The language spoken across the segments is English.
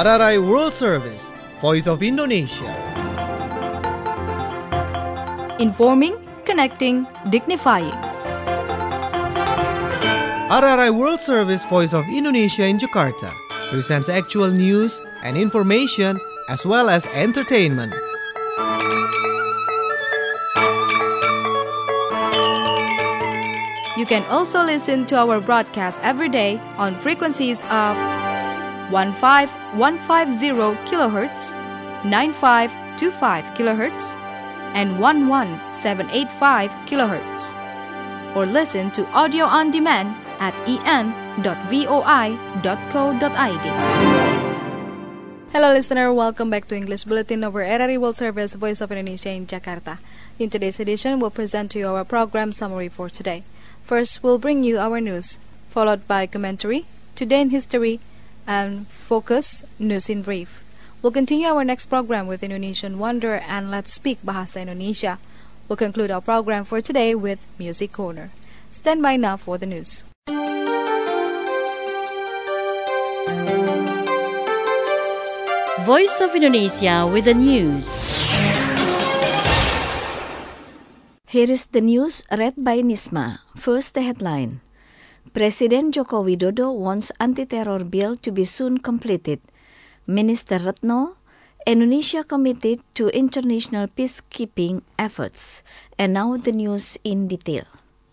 RRI World Service, Voice of Indonesia. Informing, connecting, dignifying. RRI World Service, Voice of Indonesia in Jakarta presents actual news and information as well as entertainment. You can also listen to our broadcast every day on frequencies of 15150 kHz, 9525 kHz, and 11785 kHz. Or listen to audio on demand at en.voi.co.id. Hello listener, welcome back to English Bulletin of RRI World Service, Voice of Indonesia in Jakarta. In today's edition, we'll present to you our program summary for today. First, we'll bring you our news, followed by commentary, Today in History, and Focus News in Brief. We'll continue our next program with Indonesian Wonder and Let's Speak Bahasa Indonesia. We'll conclude our program for today with Music Corner. Stand by now for the news. Voice of Indonesia with the news. Here is the news read by Nisma. First, the headline. Presiden Joko Widodo wants anti-terror bill to be soon completed. Minister Retno, Indonesia committed to international peacekeeping efforts. And now the news in detail.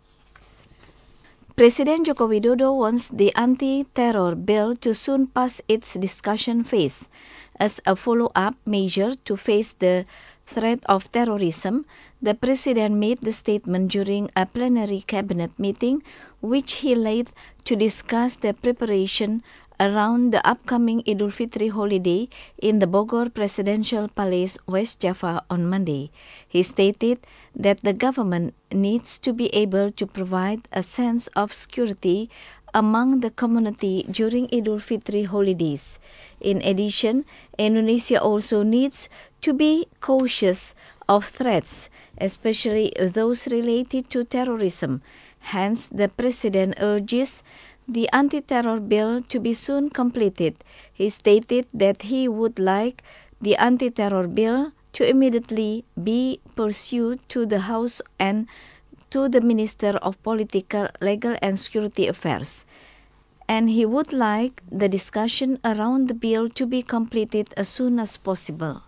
Presiden Joko Widodo wants the anti-terror bill to soon pass its discussion phase as a follow-up measure to face the threat of terrorism. The President made the statement during a plenary cabinet meeting, which he led to discuss the preparation around the upcoming Idul Fitri holiday in the Bogor Presidential Palace, West Java on Monday. He stated that the government needs to be able to provide a sense of security among the community during Idul Fitri holidays. In addition, Indonesia also needs to be cautious of threats, especially those related to terrorism. Hence, the President urges the anti-terror bill to be soon completed. He stated that he would like the anti-terror bill to immediately be pursued to the House and to the Minister of Political, Legal and Security Affairs. And he would like the discussion around the bill to be completed as soon as possible.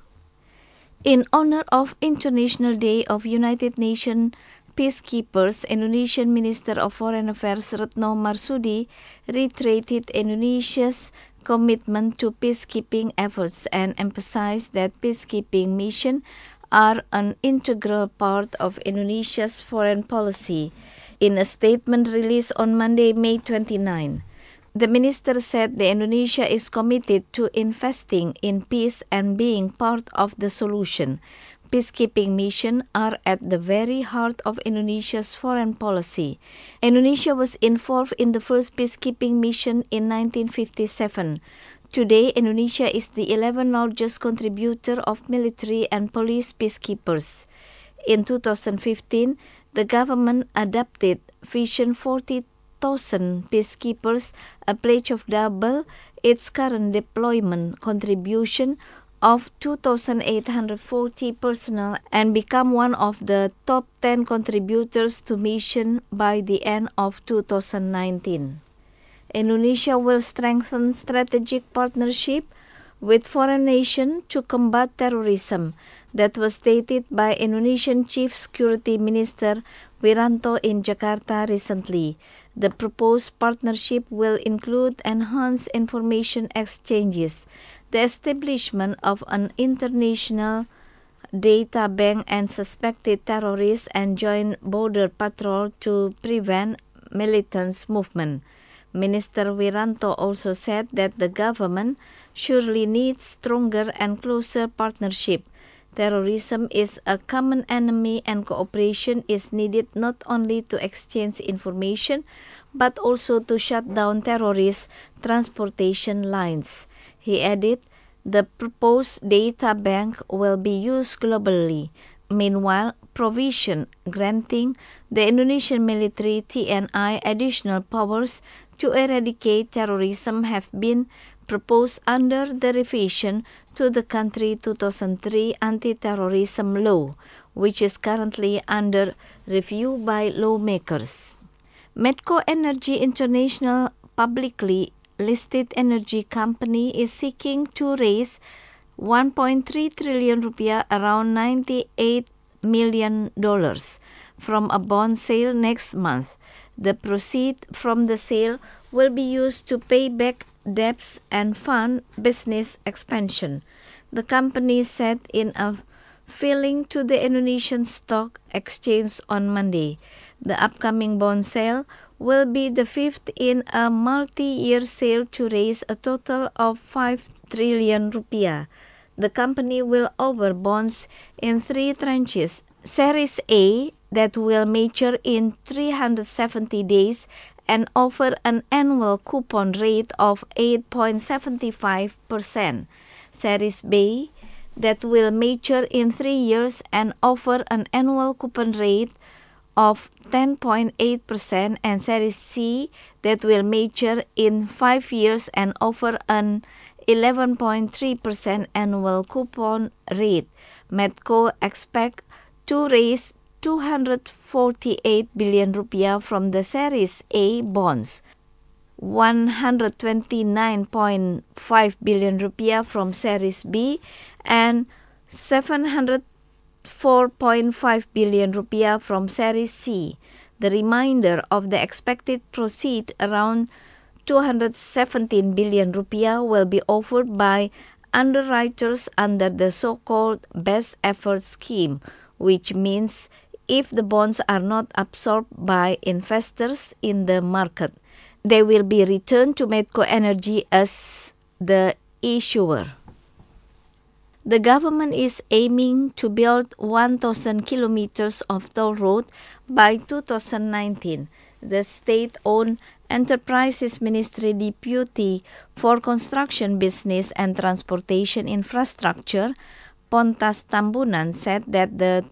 In honor of International Day of United Nations Peacekeepers, Indonesian Minister of Foreign Affairs Retno Marsudi reiterated Indonesia's commitment to peacekeeping efforts and emphasized that peacekeeping missions are an integral part of Indonesia's foreign policy. In a statement released on Monday, May 29, the minister said that Indonesia is committed to investing in peace and being part of the solution. Peacekeeping missions are at the very heart of Indonesia's foreign policy. Indonesia was involved in the first peacekeeping mission in 1957. Today, Indonesia is the 11th largest contributor of military and police peacekeepers. In 2015, the government adopted Vision 40,000 peacekeepers, a pledge of double its current deployment contribution of 2,840 personnel and become one of the top 10 contributors to mission by the end of 2019. Indonesia will strengthen strategic partnership with foreign nations to combat terrorism. That was stated by Indonesian Chief Security Minister Wiranto in Jakarta recently. The proposed partnership will include enhanced information exchanges, the establishment of an international data bank and suspected terrorists, and joint border patrol to prevent militant movement. Minister Wiranto also said that the government surely needs stronger and closer partnership. Terrorism is a common enemy and cooperation is needed not only to exchange information but also to shut down terrorist transportation lines. He added, the proposed data bank will be used globally. Meanwhile, provision granting the Indonesian military TNI additional powers to eradicate terrorism have been proposed under the revision to the country 2003 anti-terrorism law, which is currently under review by lawmakers. Medco Energy International, publicly listed energy company, is seeking to raise 1.3 trillion rupiah, around $98 million, from a bond sale next month. The proceeds from the sale will be used to pay back debts and fund business expansion, the company said in a filing to the Indonesian Stock Exchange on Monday. The upcoming bond sale will be the fifth in a multi-year sale to raise a total of 5 trillion rupiah. The company will offer bonds in 3 tranches: Series A, that will mature in 370 days and offer an annual coupon rate of 8.75%. Series B, that will mature in 3 years and offer an annual coupon rate of 10.8%, and Series C, that will mature in 5 years and offer an 11.3% annual coupon rate. Medco expect to raise 248 billion rupiah from the Series A bonds, 129.5 billion rupiah from Series B, and 704.5 billion rupiah from Series C. The remainder of the expected proceed, around 217 billion rupiah, will be offered by underwriters under the so-called best effort scheme, which means if the bonds are not absorbed by investors in the market, they will be returned to Medco Energy as the issuer. The government is aiming to build 1,000 kilometers of toll road by 2019. The state-owned Enterprises Ministry Deputy for Construction Business and Transportation Infrastructure, Pontas Tambunan, said that the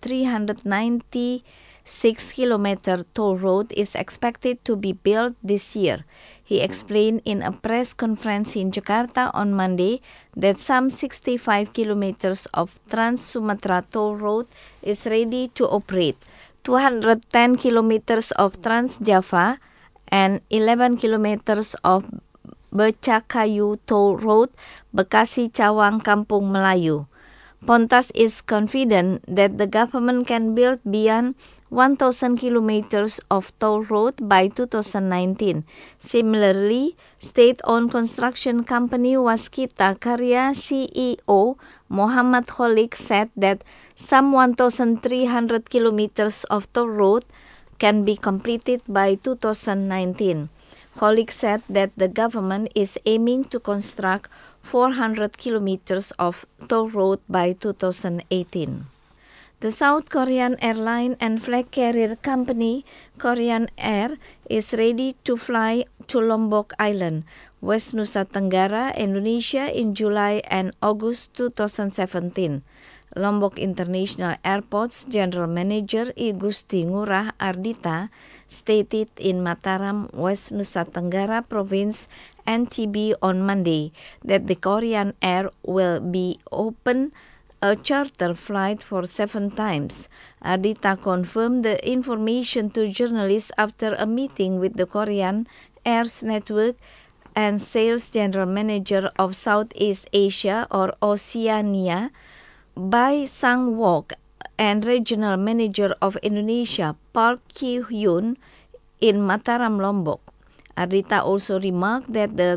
396-kilometer toll road is expected to be built this year. He explained in a press conference in Jakarta on Monday that some 65 kilometers of Trans-Sumatra toll road is ready to operate, 210 kilometers of Trans-Java, and 11 kilometers of Becakayu toll road, Bekasi Cawang Kampung Melayu. Pontas is confident that the government can build beyond 1,000 kilometers of toll road by 2019. Similarly, state-owned construction company Waskita Karya CEO Muhammad Kholik said that some 1,300 kilometers of toll road can be completed by 2019. Kholik said that the government is aiming to construct 400 kilometers of toll road by 2018. The South Korean airline and flag carrier company Korean Air is ready to fly to Lombok Island, West Nusa Tenggara, Indonesia in July and August 2017. Lombok International Airport's General Manager I Gusti Ngurah Ardita stated in Mataram, West Nusa Tenggara Province, NTB on Monday that the Korean Air will be open a charter flight for 7 times. Ardita confirmed the information to journalists after a meeting with the Korean Air's network and sales general manager of Southeast Asia or Oceania, Bai Sang-wok, and regional manager of Indonesia, Park Ki-hyun, in Mataram, Lombok. Ardita also remarked that the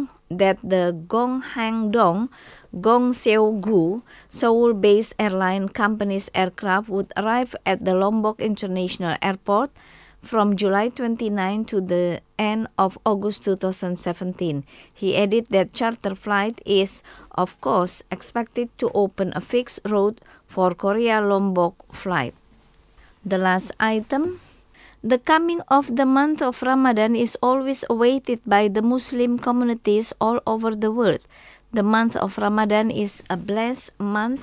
Gonghandong Gongseogu Seoul-based airline company's aircraft would arrive at the Lombok International Airport from July 29 to the end of August 2017. He added that charter flight is, of course, expected to open a fixed route for Korea-Lombok flight. The last item. The coming of the month of Ramadan is always awaited by the Muslim communities all over the world. The month of Ramadan is a blessed month,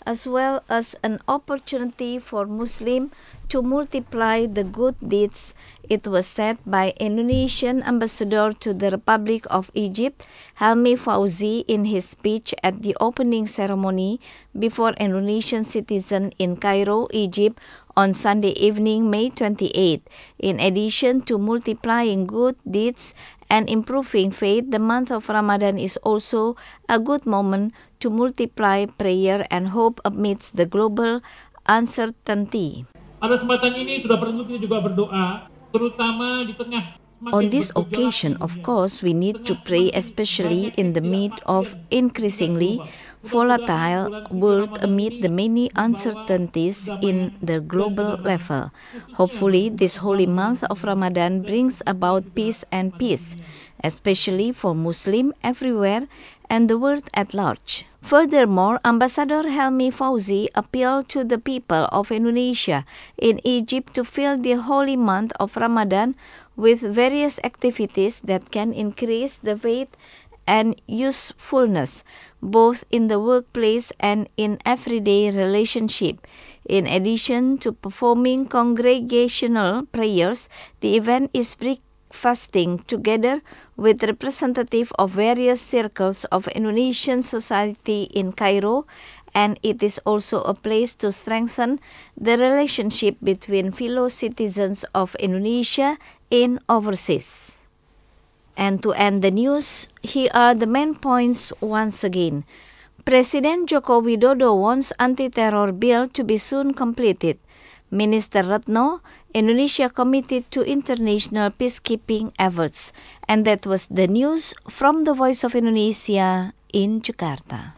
as well as an opportunity for Muslims to multiply the good deeds. It was said by Indonesian ambassador to the Republic of Egypt, Helmi Fauzi, in his speech at the opening ceremony before Indonesian citizens in Cairo, Egypt, on Sunday evening, May 28. In addition to multiplying good deeds and improving faith, the month of Ramadan is also a good moment to multiply prayer and hope amidst the global uncertainty. Pada kesempatan ini sudah perlu kita juga berdoa, terutama di tengah. On this occasion, of course, we need to pray, especially in the midst of increasingly volatile world amid the many uncertainties in the global level. Hopefully, this holy month of Ramadan brings about peace, especially for Muslims everywhere and the world at large. Furthermore, Ambassador Helmi Fauzi appealed to the people of Indonesia in Egypt to fill the holy month of Ramadan with various activities that can increase the faith and usefulness, both in the workplace and in everyday relationship. In addition to performing congregational prayers, the event is breakfasting together with representatives of various circles of Indonesian society in Cairo, and it is also a place to strengthen the relationship between fellow citizens of Indonesia in overseas. And to end the news, here are the main points once again. President Joko Widodo wants anti-terror bill to be soon completed. Minister Retno, Indonesia committed to international peacekeeping efforts. And that was the news from the Voice of Indonesia in Jakarta.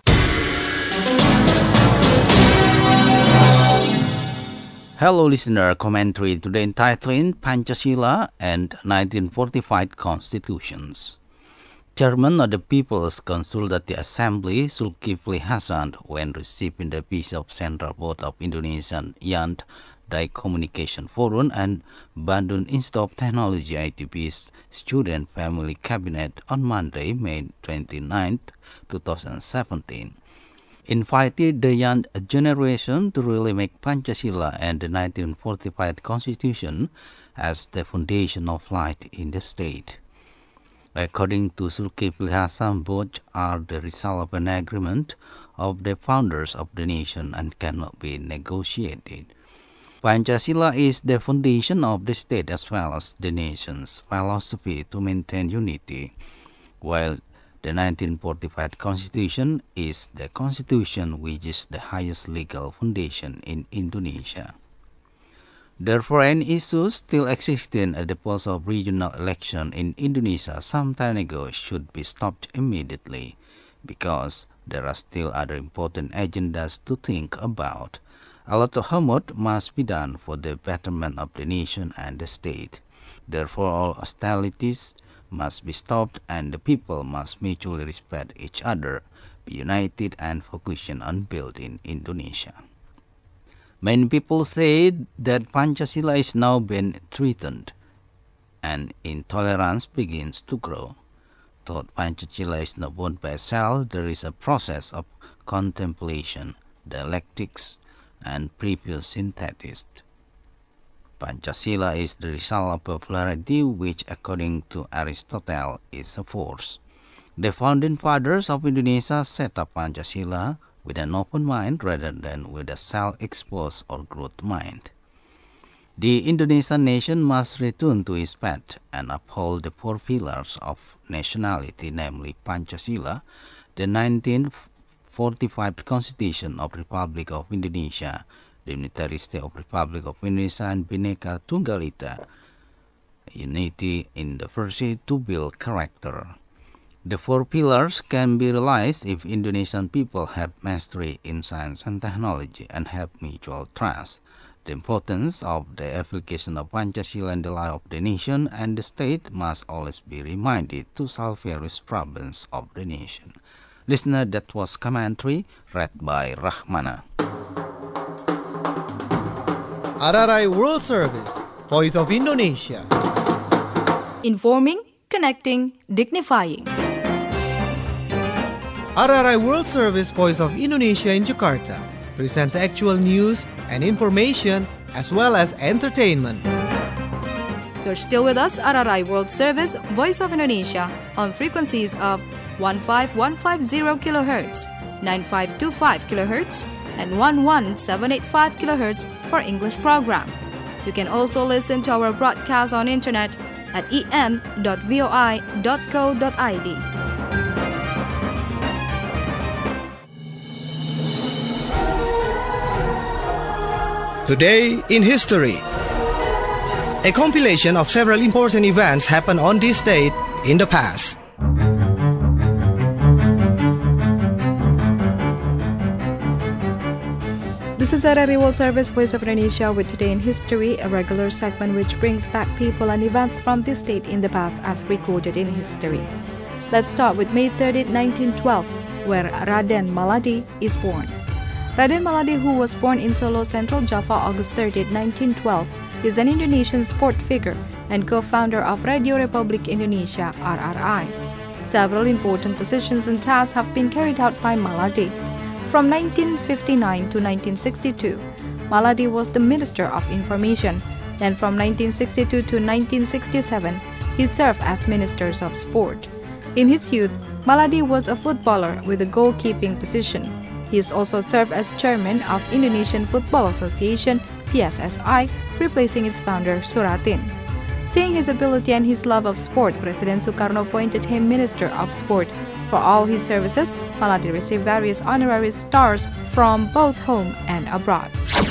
Hello listener, commentary today entitled Pancasila and 1945 Constitutions. Chairman of the People's Consultative Assembly, Zulkifli Hasan, when receiving the Peace of Central Board of Indonesian Yant Dai Communication Forum and Bandung Institute of Technology ITB's Student Family Cabinet on Monday, May 29, 2017. Invited the young generation to really make Pancasila and the 1945 Constitution as the foundation of life in the state. According to Zulkifli Hasan, both are the result of an agreement of the founders of the nation and cannot be negotiated. Pancasila is the foundation of the state as well as the nation's philosophy to maintain unity, while the 1945 Constitution is the constitution which is the highest legal foundation in Indonesia. Therefore, any issues still existing at the post of regional election in Indonesia some time ago should be stopped immediately, because there are still other important agendas to think about. A lot of homework must be done for the betterment of the nation and the state. Therefore, all hostilities must be stopped and the people must mutually respect each other, be united and focusing on building Indonesia. Many people say that Pancasila is now being threatened and intolerance begins to grow. Though Pancasila is not born by itself, there is a process of contemplation, dialectics, and previous synthesis. Pancasila is the result of popularity which, according to Aristotle, is a force. The founding fathers of Indonesia set up Pancasila with an open mind rather than with a self-exposed or growth mind. The Indonesian nation must return to its path and uphold the four pillars of nationality, namely Pancasila, the 1945 Constitution of Republic of Indonesia, the Unitary State of Republic of Indonesia, and Bhinneka Tunggal Ika, unity in diversity to build character. The four pillars can be realized if Indonesian people have mastery in science and technology and have mutual trust. The importance of the application of Pancasila in the life of the nation and the state must always be reminded to solve various problems of the nation. Listener, that was commentary read by Rahmana. RRI World Service, Voice of Indonesia. Informing, connecting, dignifying. RRI World Service, Voice of Indonesia in Jakarta presents actual news and information as well as entertainment. You're still with us at RRI World Service, Voice of Indonesia, on frequencies of 15150 kHz, 9525 kHz, and 11785 kHz for English program. You can also listen to our broadcast on internet at en.voi.co.id. Today in History. A compilation of several important events happened on this date in the past. This is RRI World Service, Voice of Indonesia, with Today in History, a regular segment which brings back people and events from this date in the past as recorded in history. Let's start with May 30, 1912, where Raden Maladi is born. Raden Maladi, who was born in Solo, Central Java, August 30, 1912, is an Indonesian sport figure and co-founder of Radio Republik Indonesia, RRI. Several important positions and tasks have been carried out by Maladi. From 1959 to 1962, Maladi was the Minister of Information, and from 1962 to 1967, he served as Minister of Sport. In his youth, Maladi was a footballer with a goalkeeping position. He has also served as Chairman of Indonesian Football Association, PSSI, replacing its founder, Suratin. Seeing his ability and his love of sport, President Sukarno appointed him Minister of Sport. For all his services, Maladi received various honorary stars from both home and abroad.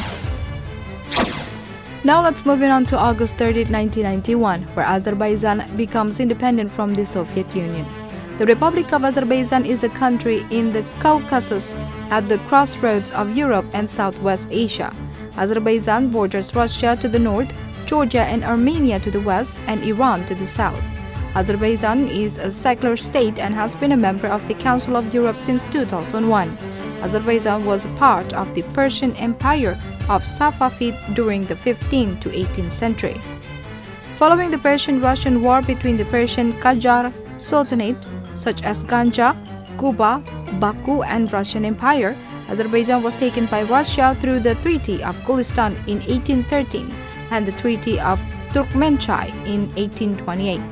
Now let's move on to August 30, 1991, where Azerbaijan becomes independent from the Soviet Union. The Republic of Azerbaijan is a country in the Caucasus at the crossroads of Europe and Southwest Asia. Azerbaijan borders Russia to the north, Georgia and Armenia to the west, and Iran to the south. Azerbaijan is a secular state and has been a member of the Council of Europe since 2001. Azerbaijan was a part of the Persian Empire of Safavid during the 15th to 18th century. Following the Persian-Russian War between the Persian Qajar Sultanate, such as Ganja, Kuba, Baku, and Russian Empire, Azerbaijan was taken by Russia through the Treaty of Gulistan in 1813 and the Treaty of Turkmenchai in 1828.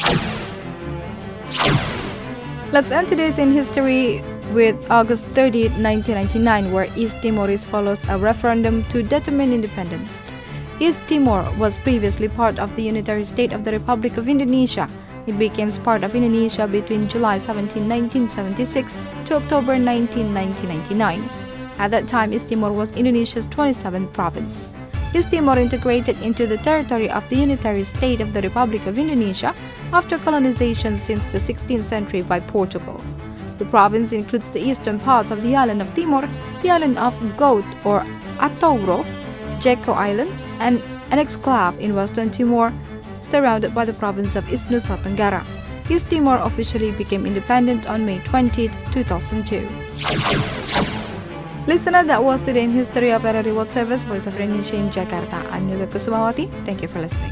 Let's end today's in history with August 30, 1999, where East Timor follows a referendum to determine independence. East Timor was previously part of the unitary state of the Republic of Indonesia. It became part of Indonesia between July 17, 1976 to October 19, 1999. At that time, East Timor was Indonesia's 27th province. East Timor integrated into the territory of the unitary state of the Republic of Indonesia after colonization since the 16th century by Portugal. The province includes the eastern parts of the island of Timor, the island of Goat or Atauro, Jeko Island, and an exclave in Western Timor, surrounded by the province of East Nusa Tenggara. East Timor officially became independent on May 20, 2002. Listener, that was Today in History of RRI World Service, Voice of Indonesia in Jakarta. I'm Nila Kusumawati. Thank you for listening.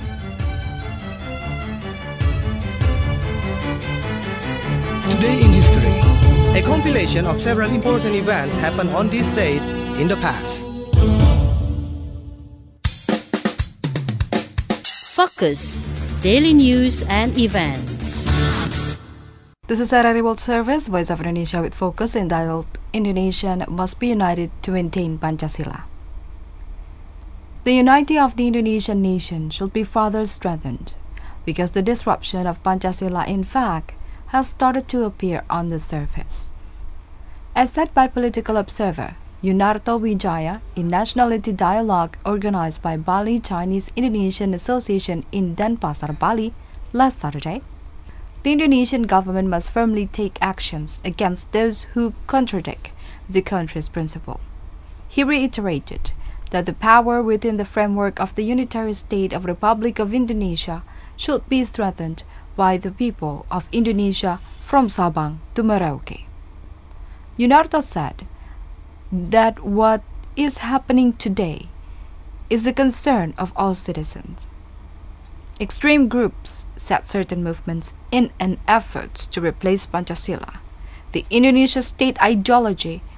Today in History. A compilation of several important events happened on this date in the past. Focus. Daily news and events. This is RRI World Service, Voice of Indonesia with Focus, entitled Indonesian Must Be United to Maintain Pancasila. The unity of the Indonesian nation should be further strengthened because the disruption of Pancasila, in fact, has started to appear on the surface. As said by political observer Yunarto Wijaya in Nationality Dialogue organized by Bali Chinese Indonesian Association in Denpasar, Bali last Saturday, the Indonesian government must firmly take actions against those who contradict the country's principle. He reiterated that the power within the framework of the unitary state of Republic of Indonesia should be strengthened by the people of Indonesia from Sabang to Merauke. Yunarto said that what is happening today is a concern of all citizens. Extreme groups set certain movements in an effort to replace Pancasila, the Indonesia state ideology,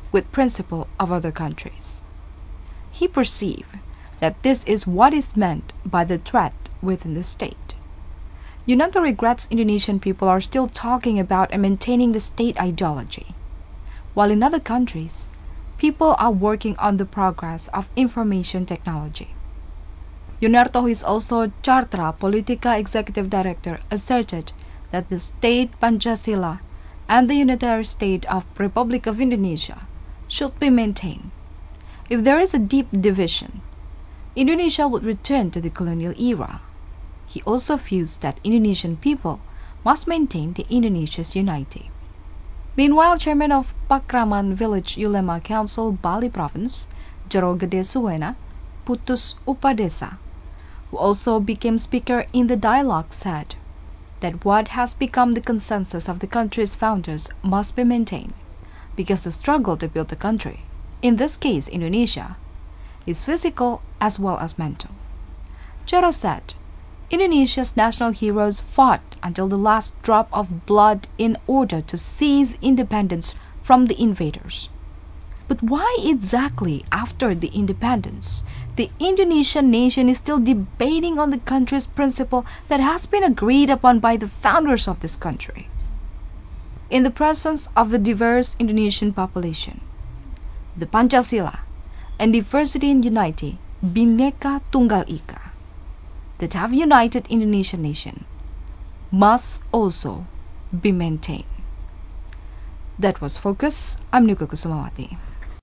with principle of other countries. He perceived that this is what is meant by the threat within the state. Yunanto regrets Indonesian people are still talking about and maintaining the state ideology, while in other countries, people are working on the progress of information technology. Yunarto, who is also Carta Politica Executive Director, asserted that the state Pancasila and the unitary state of Republic of Indonesia should be maintained. If there is a deep division, Indonesia would return to the colonial era. He also views that Indonesian people must maintain the Indonesia's unity. Meanwhile, Chairman of Pakraman Village Ulema Council, Bali Province, Jero Gede Suwena, Putus Upadesa, who also became speaker in the dialogue, said that what has become the consensus of the country's founders must be maintained, because the struggle to build the country, in this case Indonesia, is physical as well as mental. Jero said, Indonesia's national heroes fought until the last drop of blood in order to seize independence from the invaders. But why exactly after the independence, the Indonesian nation is still debating on the country's principle that has been agreed upon by the founders of this country? In the presence of the diverse Indonesian population, the Pancasila and diversity in unity, Bhinneka Tunggal Ika, that have united Indonesian nation must also be maintained. That was Focus. I'm Nuka Kusumawati.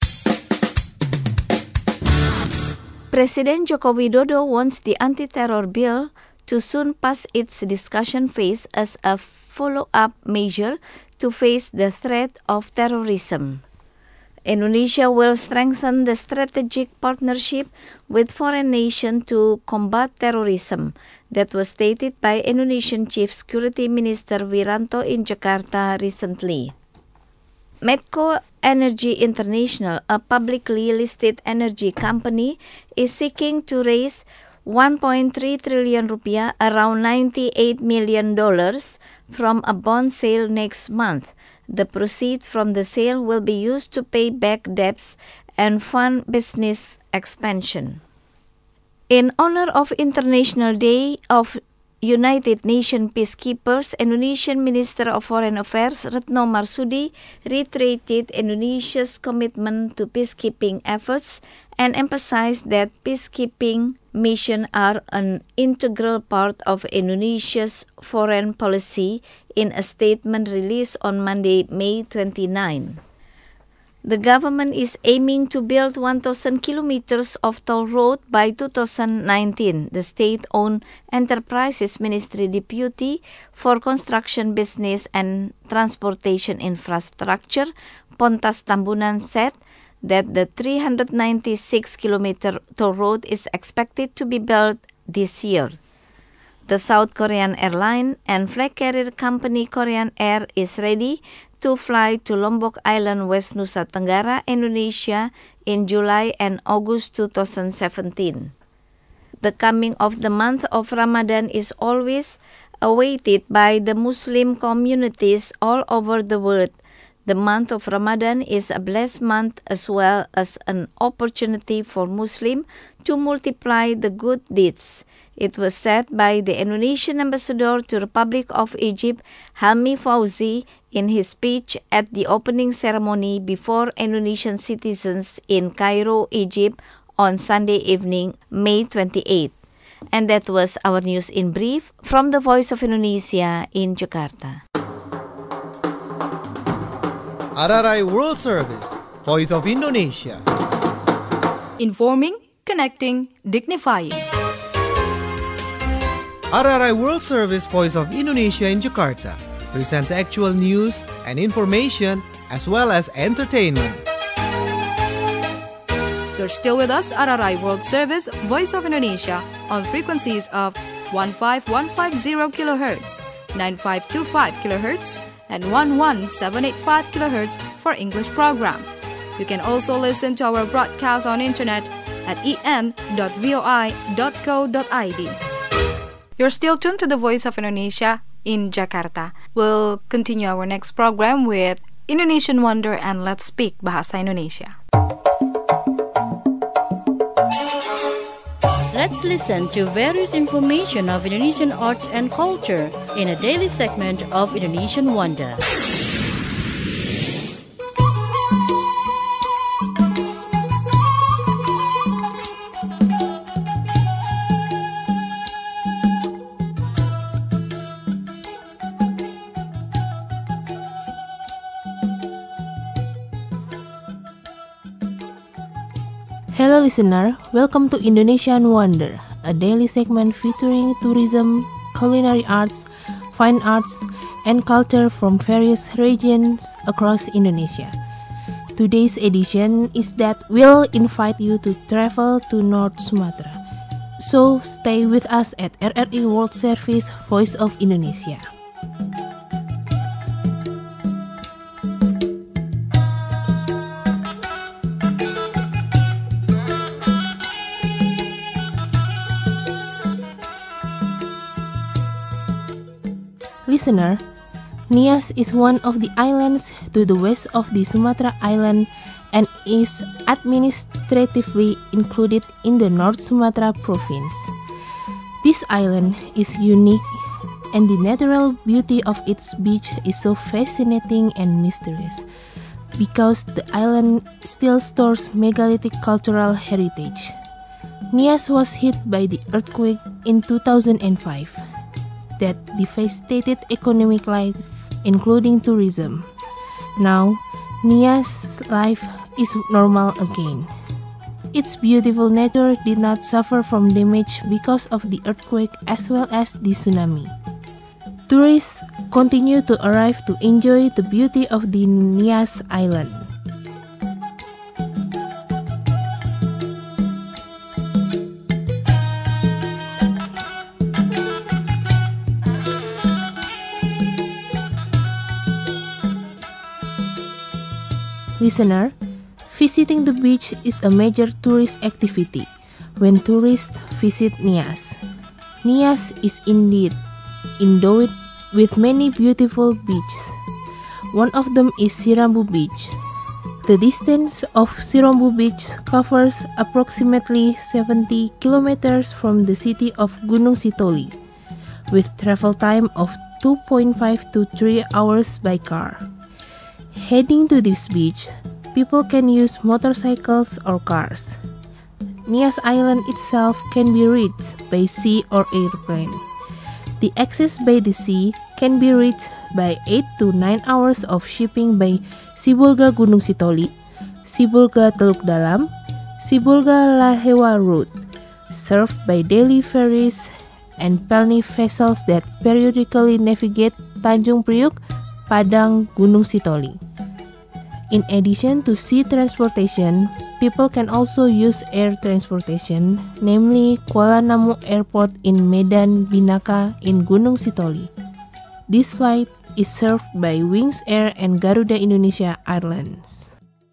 President Joko Widodo wants the anti-terror bill to soon pass its discussion phase as a follow-up measure to face the threat of terrorism. Indonesia will strengthen the strategic partnership with foreign nations to combat terrorism. That was stated by Indonesian Chief Security Minister Wiranto in Jakarta recently. Medco Energy International, a publicly listed energy company, is seeking to raise 1.3 trillion rupiah, around $98 million, from a bond sale next month. The proceeds from the sale will be used to pay back debts and fund business expansion. In honor of International Day of United Nations Peacekeepers, Indonesian Minister of Foreign Affairs Retno Marsudi reiterated Indonesia's commitment to peacekeeping efforts and emphasized that peacekeeping missions are an integral part of Indonesia's foreign policy in a statement released on Monday, May 29. The government is aiming to build 1,000 kilometers of toll road by 2019, the state-owned Enterprises Ministry Deputy for Construction Business and Transportation Infrastructure, Pontas Tambunan, said that the 396-kilometer toll road is expected to be built this year. The South Korean airline and flag carrier company Korean Air is ready to fly to Lombok Island, West Nusa Tenggara, Indonesia in July and August 2017. The coming of the month of Ramadan is always awaited by the Muslim communities all over the world. The month of Ramadan is a blessed month as well as an opportunity for Muslims to multiply the good deeds. It was said by the Indonesian ambassador to the Republic of Egypt, Helmi Fauzi, in his speech at the opening ceremony before Indonesian citizens in Cairo, Egypt on Sunday evening, May 28. And that was our news in brief from the Voice of Indonesia in Jakarta. RRI World Service, Voice of Indonesia. Informing, connecting, dignifying. RRI World Service, Voice of Indonesia in Jakarta presents actual news and information as well as entertainment. You're still with us, RRI World Service, Voice of Indonesia, on frequencies of 15150 kHz, 9525 kHz, and 11785 kHz for English program. You can also listen to our broadcast on internet at en.voi.co.id. You're still tuned to the Voice of Indonesia in Jakarta. We'll continue our next program with Indonesian Wonder, and Let's Speak Bahasa Indonesia. Let's listen to various information of Indonesian arts and culture in a daily segment of Indonesian Wonder. Hello listener, welcome to Indonesian Wonder, a daily segment featuring tourism, culinary arts, fine arts, and culture from various regions across Indonesia. Today's edition is that we'll invite you to travel to North Sumatra. So stay with us at RRI World Service Voice of Indonesia. Listener, Nias is one of the islands to the west of the Sumatra Island and is administratively included in the North Sumatra province. This island is unique and the natural beauty of its beach is so fascinating and mysterious because the island still stores megalithic cultural heritage. Nias was hit by the earthquake in 2005. That devastated economic life, including tourism. Now, Nias' life is normal again. Its beautiful nature did not suffer from damage because of the earthquake as well as the tsunami. Tourists continue to arrive to enjoy the beauty of the Nias Island. Listener, visiting the beach is a major tourist activity when tourists visit Nias. Nias is indeed endowed with many beautiful beaches. One of them is Sirambu Beach. The distance of Sirambu Beach covers approximately 70 kilometers from the city of Gunung Sitoli, with travel time of 2.5 to 3 hours by car. Heading to this beach, people can use motorcycles or cars. Nias Island itself can be reached by sea or airplane. The access by the sea can be reached by 8 to 9 hours of shipping by Sibolga Gunung Sitoli, Sibolga Teluk Dalam, Sibolga Lahewa Route, served by daily ferries and Pelni vessels that periodically navigate Tanjung Priuk, Padang, Gunung Sitoli. In addition to sea transportation, people can also use air transportation, namely Kuala Namu Airport in Medan Binaka in Gunung Sitoli. This flight is served by Wings Air and Garuda Indonesia Airlines.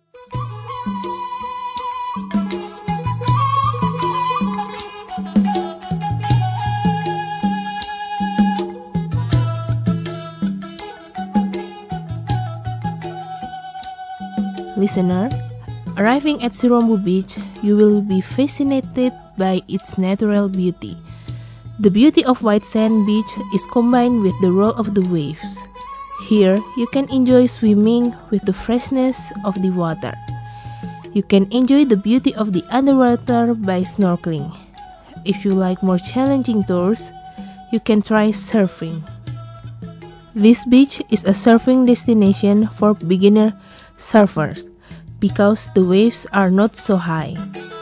Listener, arriving at Sirambu Beach, you will be fascinated by its natural beauty. The beauty of white sand beach is combined with the roll of the waves. Here, you can enjoy swimming with the freshness of the water. You can enjoy the beauty of the underwater by snorkeling. If you like more challenging tours, you can try surfing. This beach is a surfing destination for beginner surfers because the waves are not so high.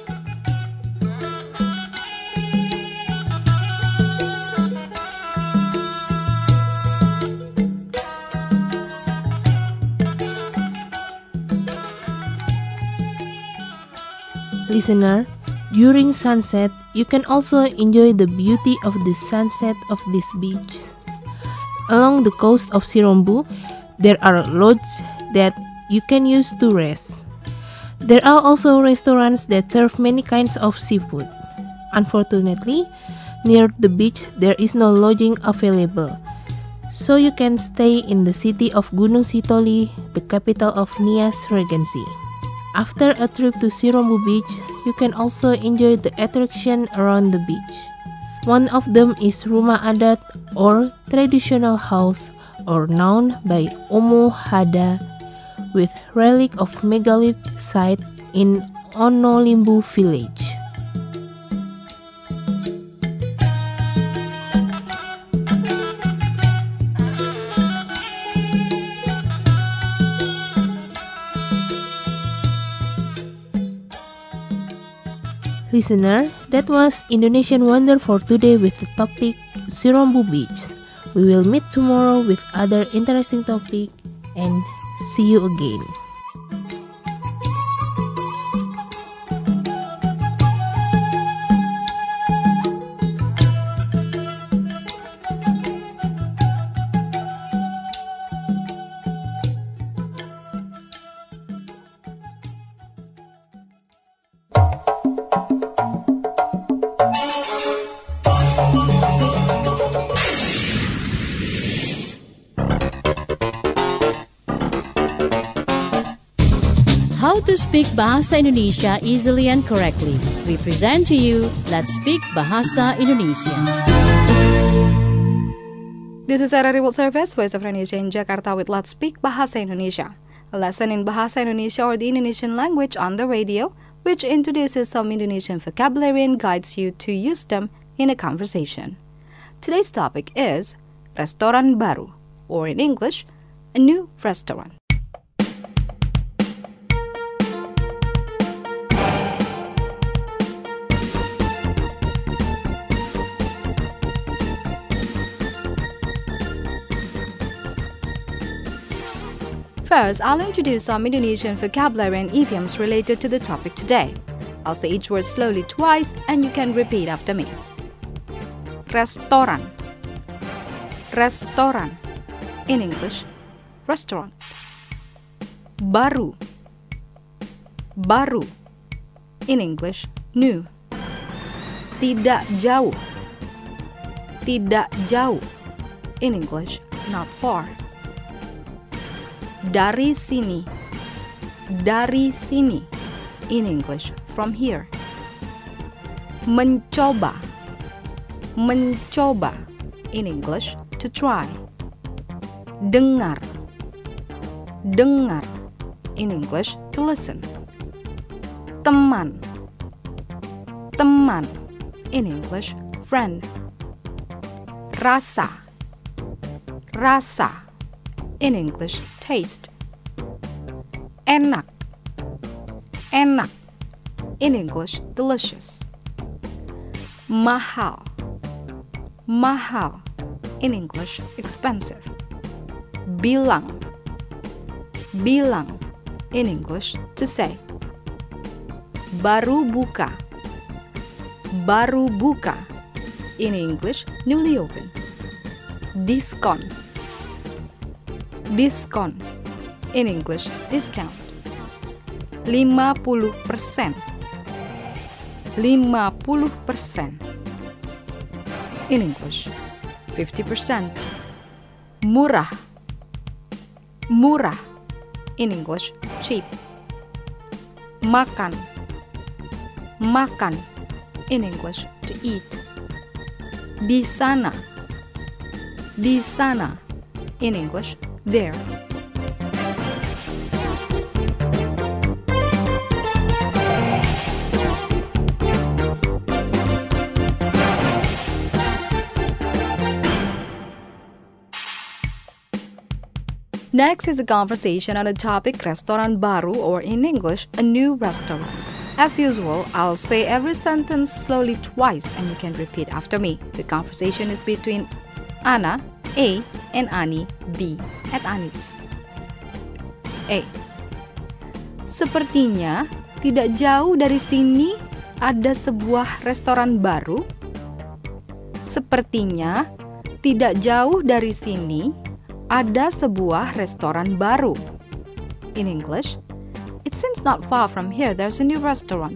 Listener, during sunset, you can also enjoy the beauty of the sunset of this beach. Along the coast of Sirambu, there are lodges that you can use to rest. There are also restaurants that serve many kinds of seafood. Unfortunately, near the beach there is no lodging available. so you can stay in the city of Gunung Sitoli, the capital of Nias Regency. After a trip to Sirombu Beach, you can also enjoy the attraction around the beach. One of them is Rumah Adat or traditional house, or known by Omo Hada, with relic of megalith site in Onolimbu village. Listener, that was Indonesian Wonder for today with the topic Sirombu Beach. We will meet tomorrow with other interesting topic and see you again. How to speak Bahasa Indonesia easily and correctly. We present to you Let's Speak Bahasa Indonesia. This is RRI World Service, Voice of Indonesia in Jakarta with Let's Speak Bahasa Indonesia, a lesson in Bahasa Indonesia or the Indonesian language on the radio, which introduces some Indonesian vocabulary and guides you to use them in a conversation. Today's topic is Restoran Baru, or in English, a new restaurant. First, I'll introduce some Indonesian vocabulary and idioms related to the topic today. I'll say each word slowly twice and you can repeat after me. Restoran. Restoran. In English, restaurant. Baru. Baru. In English, new. Tidak jauh. Tidak jauh. In English, not far. Dari sini. Dari sini. In English, from here. Mencoba. Mencoba. In English, to try. Dengar. Dengar. In English, to listen. Teman. Teman. In English, friend. Rasa. Rasa. In English, taste. Enak. Enak. In English, delicious. Mahal. Mahal. In English, expensive. Bilang. Bilang. In English, to say. Baru buka. Baru buka. In English, newly opened. Diskon. Diskon. In English, discount. 50%. 50%. In English, 50%. Murah. Murah. In English, cheap. Makan. Makan. In English, to eat. Di sana. Di sana. In English, there. Next is a conversation on the topic Restoran Baru, or in English, a new restaurant. As usual, I'll say every sentence slowly twice and you can repeat after me. The conversation is between Ana, A, and Ani, B, at Anis. A. Sepertinya tidak jauh dari sini ada sebuah restoran baru. Sepertinya tidak jauh dari sini ada sebuah restoran baru. In English, it seems not far from here there's a new restaurant.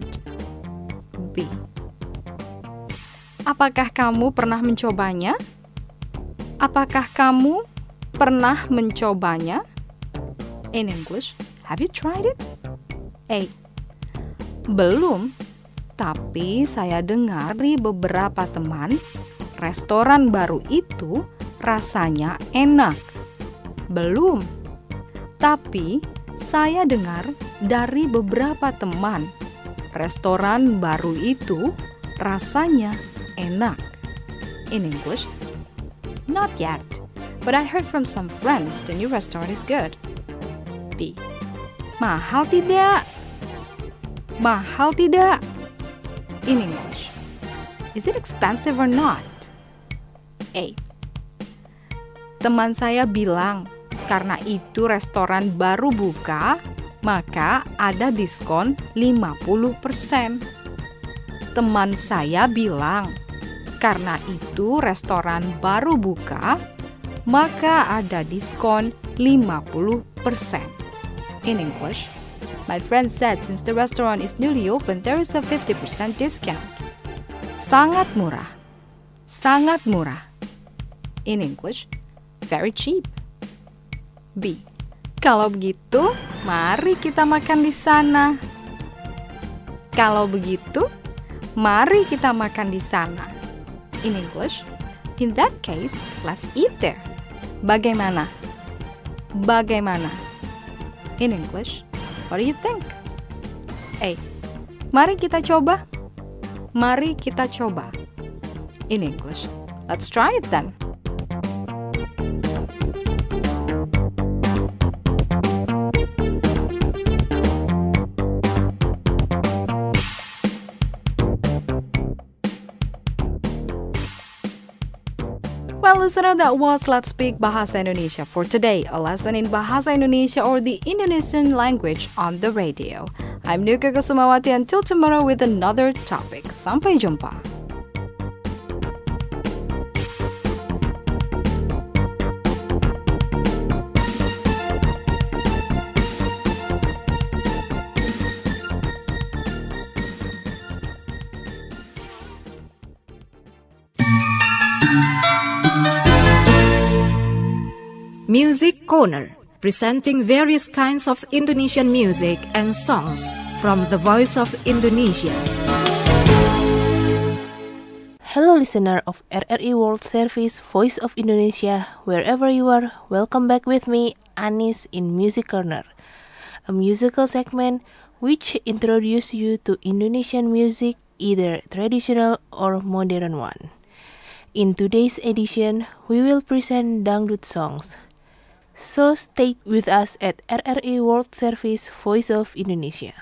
B. Apakah kamu pernah mencobanya? Apakah kamu pernah mencobanya? In English, have you tried it? A. Belum, tapi saya dengar dari beberapa teman, restoran baru itu rasanya enak. Belum, tapi saya dengar dari beberapa teman, restoran baru itu rasanya enak. In English, not yet, but I heard from some friends the new restaurant is good. B. Mahal tidak? Mahal tidak? In English, is it expensive or not? A. Teman saya bilang karena itu restoran baru buka, maka ada diskon 50%. Teman saya bilang karena itu restoran baru buka, maka ada diskon 50%. In English, my friend said since the restaurant is newly open, there is a 50% discount. Sangat murah. Sangat murah. In English, very cheap. B. Kalau begitu, mari kita makan di sana. Kalau begitu, mari kita makan di sana. In English, in that case, let's eat there. Bagaimana? Bagaimana? In English, what do you think? A. Mari kita coba. Mari kita coba. In English, let's try it then. Well, listener, that was Let's Speak Bahasa Indonesia for today, a lesson in Bahasa Indonesia or the Indonesian language on the radio. I'm Nuka Kusumawati. Until tomorrow with another topic. Sampai jumpa. Music Corner, presenting various kinds of Indonesian music and songs from the Voice of Indonesia. Hello listener of RRI World Service Voice of Indonesia, wherever you are, welcome back with me, Anis, in Music Corner, a musical segment which introduces you to Indonesian music, either traditional or modern one. In today's edition, we will present dangdut songs. So stay with us at RRI World Service Voice of Indonesia.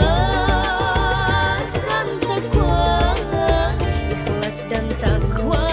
Ikhlas dan takwa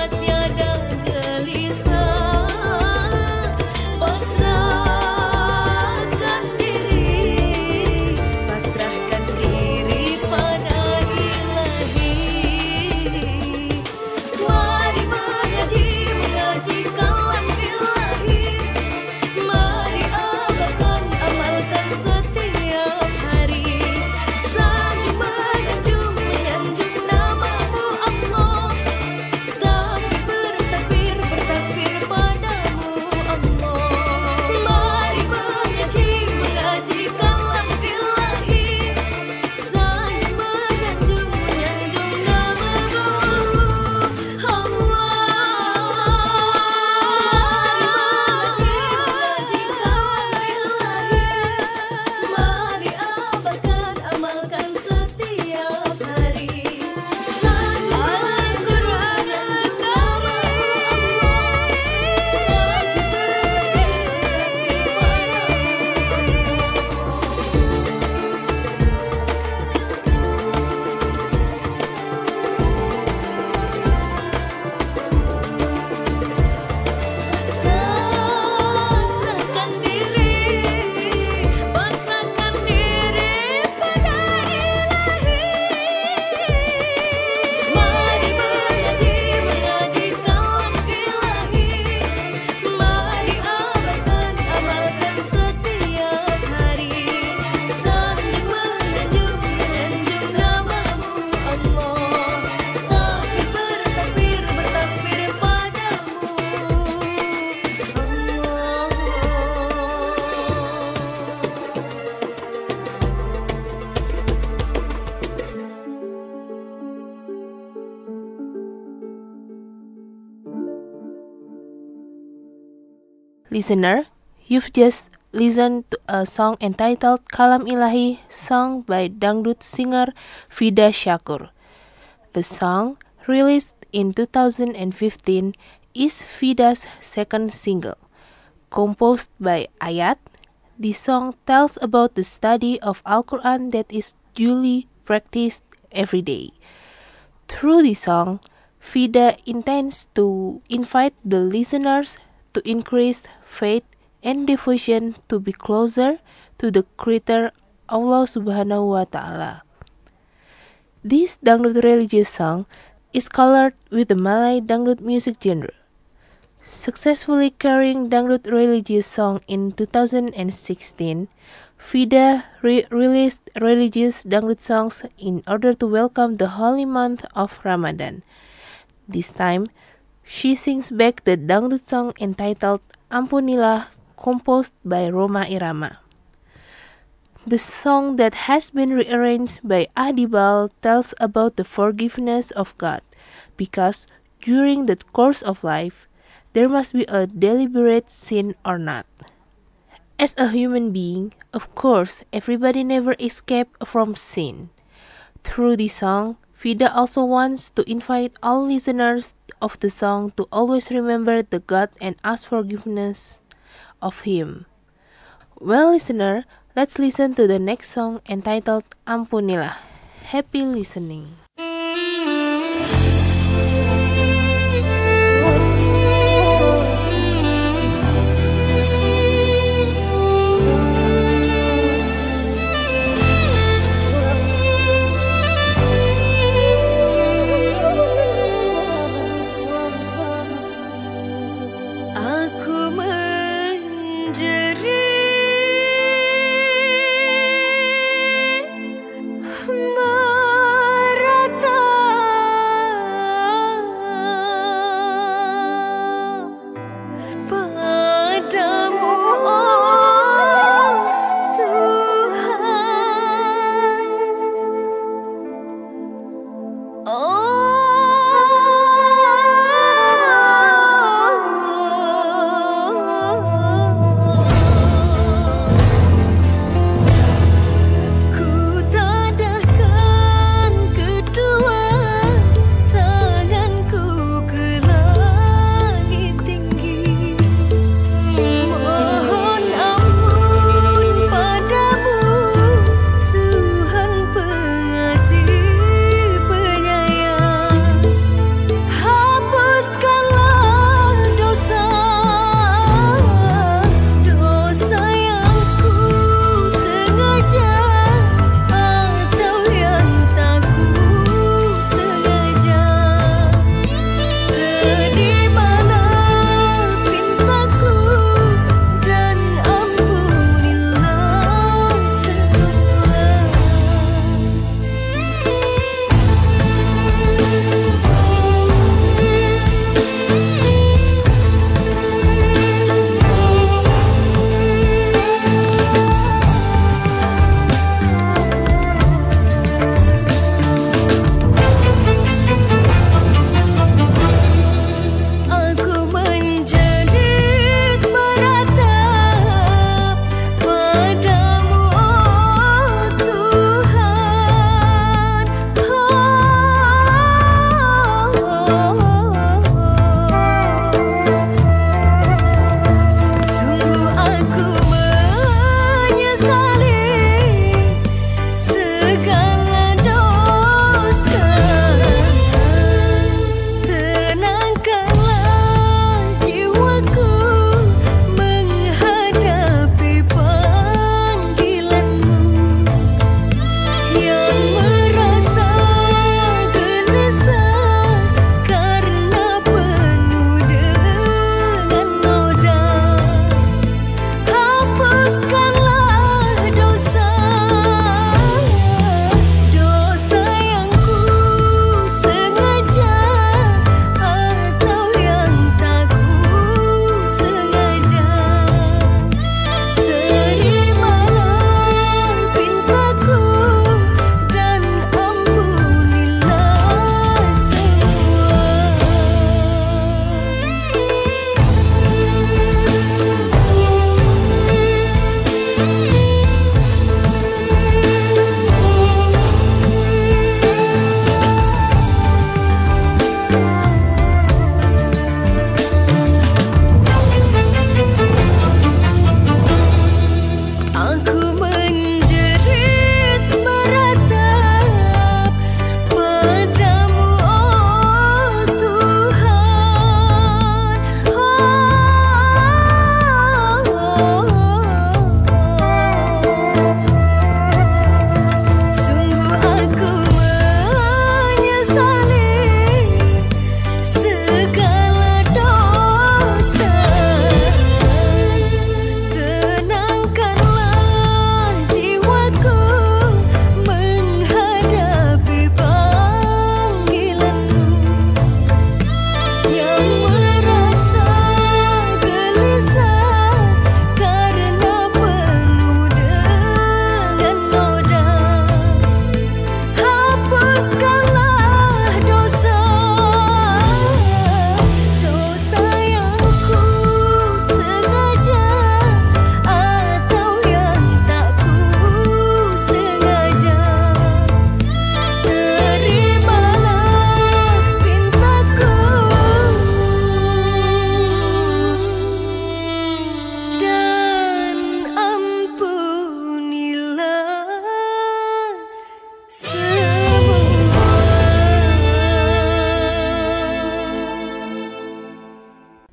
Listener, you've just listened to a song entitled Kalam Ilahi, sung by dangdut singer Vida Syakur. The song, released in 2015, is Vida's second single. Composed by Ayat, the song tells about the study of Al-Quran that is duly practiced every day. Through the song, Vida intends to invite the listeners to increase faith and devotion to be closer to the Creator Allah Subhanahu wa Ta'ala. This dangdut religious song is colored with the Malay dangdut music genre. Successfully carrying dangdut religious song in 2016, Vida released religious dangdut songs in order to welcome the holy month of Ramadan. This time, she sings back the dangdut song entitled Ampunilah, composed by Rhoma Irama. The song that has been rearranged by Adibal tells about the forgiveness of God, because during the course of life, there must be a deliberate sin or not. As a human being, of course, everybody never escapes from sin. Through the song, Vida also wants to invite all listeners of the song to always remember the God and ask forgiveness of Him. Well, listener, let's listen to the next song entitled Ampunilah. Happy listening. Marah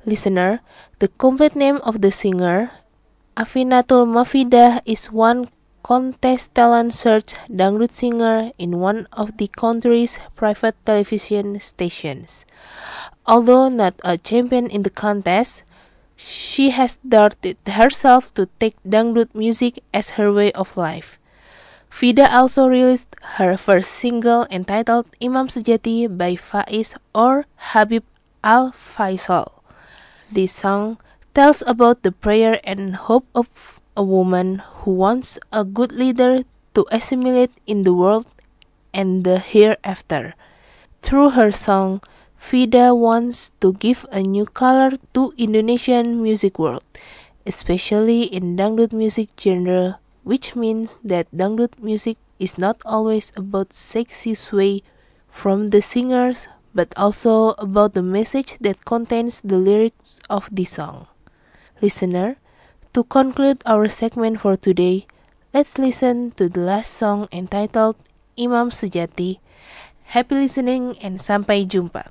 Listener, the complete name of the singer, Afinatul Mafidah, is one contest talent search dangdut singer in one of the country's private television stations. Although not a champion in the contest, she has devoted herself to take dangdut music as her way of life. Fida also released her first single entitled Imam Sejati by Faiz or Habib Al-Faisal. This song tells about the prayer and hope of a woman who wants a good leader to assimilate in the world and the hereafter. Through her song, Fida wants to give a new color to Indonesian music world, especially in dangdut music genre, which means that dangdut music is not always about sexy sway from the singers, but also about the message that contains the lyrics of the song. Listener, to conclude our segment for today, let's listen to the last song entitled Imam Sejati. Happy listening and sampai jumpa.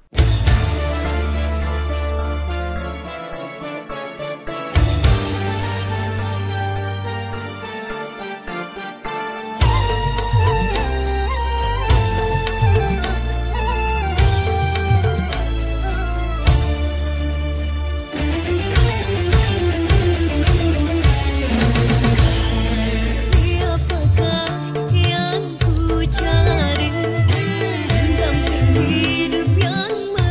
Siapakah yang ku cari, mendampingi hidup yang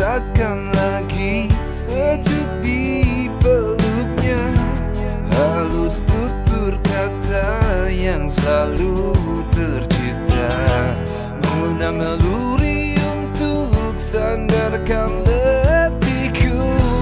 rasakan lagi sejuk di peluknya, halus tutur kata yang selalu tercipta, mengenang naluri untuk sandarkan letihku.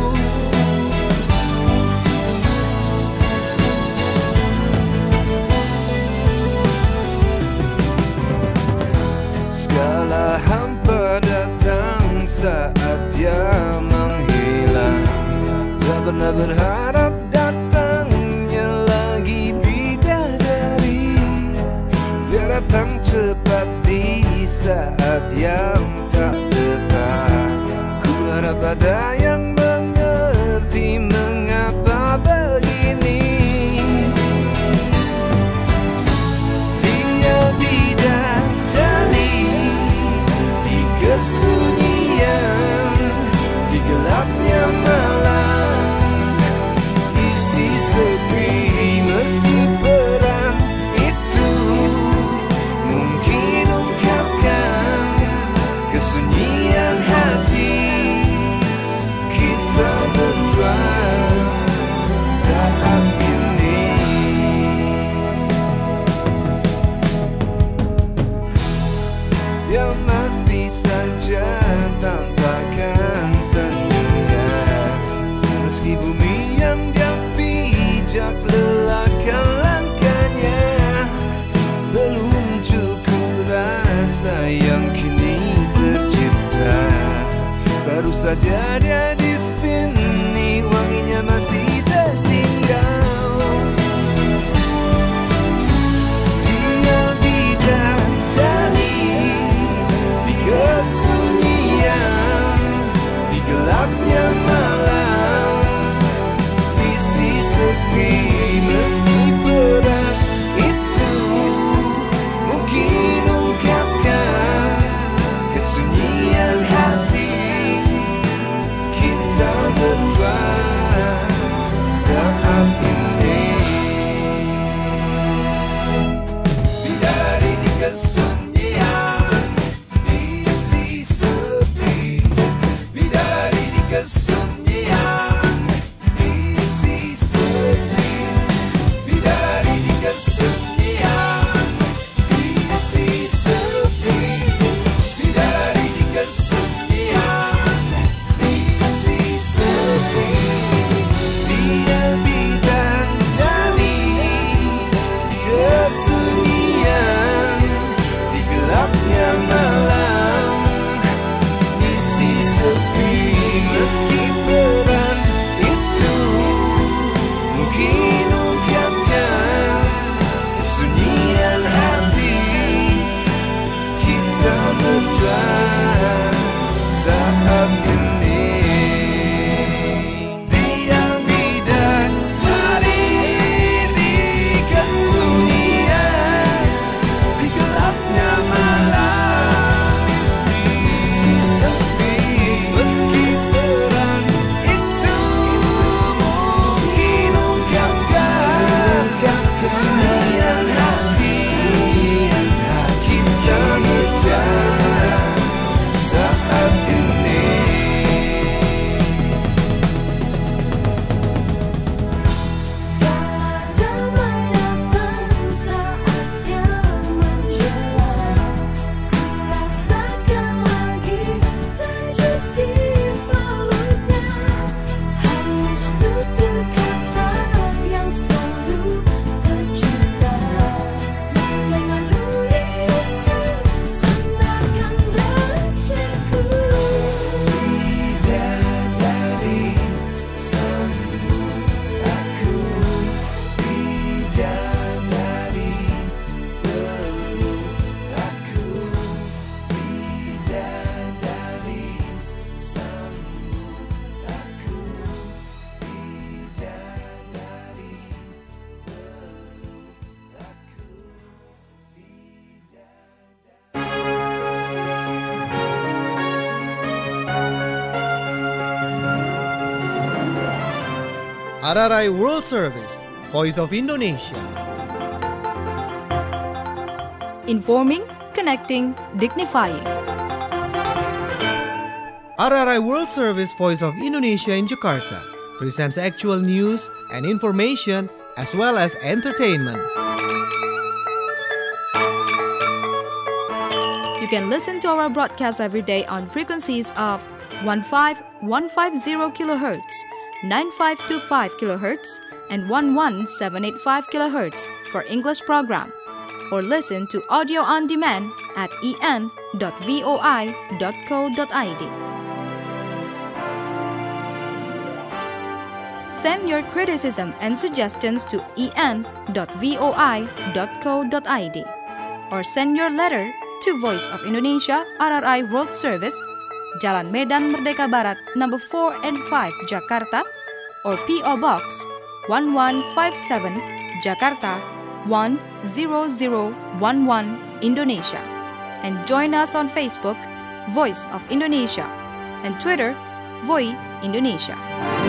Segala hampa datang saat dia menghilang, tak pernah berharap datangnya lagi bidadari. Dia datang cepat di saat yang tak tepat. Ku harap ada yang mengerti mengapa begini. Dia bidadari di kesunyian, di gelapnya malam, isi sepi meski peran itu mungkin ungkapkan kesunyian hati kita berdua saat ini. Dia masih saja tampakkan senyumnya, meski bumi yang dia pijak lelahkan langkahnya. Belum cukup rasa yang kini tercipta, baru saja dia di sini, wanginya masih tertinggal. Dia bidadari di kesunyian, di gelapnya malam, isi sepi meski berat itu mungkin ungkapkan kesunyian hati kita berdua saat ini. Bidadari di kesunyian, isi sepi. Bidadari di kesunyian, isi sepi. Bidadari di kesunyian, isi sepi. Bidadari di kesunyian, isi sepi. Dia bidadari di kesunyian, di gelapnya malam, isi sepi meski peran itu mungkin ungkapkan kesunyian hati kita berdua saat ini. Dia bidadari di kesunyian, di gelapnya malam, isi sepi meski peran itu mungkin ungkapkan kesunyian hati kita berdua saat ini. Segala damai datang saat yang menjelang, ku rasakan lagi sejuk di peluknya, halus tutur kata yang selalu tercipta, mengenang naluri untuk sandarkan letihku. Bidadari sambut aku, bidadari peluk aku, bidadari sambut aku, bidadari peluk aku, RRI World Service, Voice of Indonesia. Informing, connecting, dignifying. RRI World Service Voice of Indonesia in Jakarta presents actual news and information as well as entertainment. You can listen to our broadcast every day on frequencies of 15150 kHz, 9525 kHz, and 11785 kHz for English program, or listen to audio on demand at en.voi.co.id. Send your criticism and suggestions to en.voi.co.id or send your letter to Voice of Indonesia RRI World Service, Jalan Medan Merdeka Barat, number 4 and 5, Jakarta, or P.O. Box 1157, Jakarta 10011, Indonesia. And join us on Facebook, Voice of Indonesia, and Twitter, Voi Indonesia.